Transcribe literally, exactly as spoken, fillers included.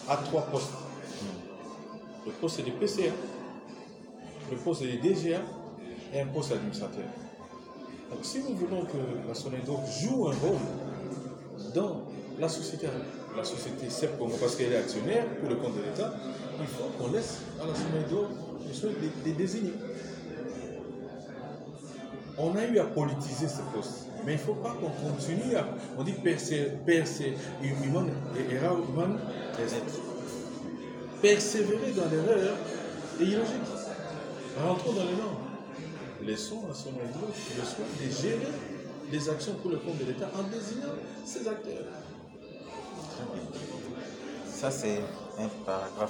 a trois postes. Le poste de P C A, le poste de D G A et un poste d'administrateur. Donc si nous voulons que la SONEDO joue un rôle dans la société, la société C E P Congo, parce qu'elle est actionnaire pour le compte de l'État, il faut qu'on laisse à la SONEDO les désigner. On a eu à politiser ce poste, mais il ne faut pas qu'on continue à... On dit persévérer humain et erreur humaine, persévérer dans l'erreur est illogique. Rentrons dans les normes. Laissons à SONEDO le soin de gérer les actions pour le compte de l'État en désignant ses acteurs. Ça, c'est un paragraphe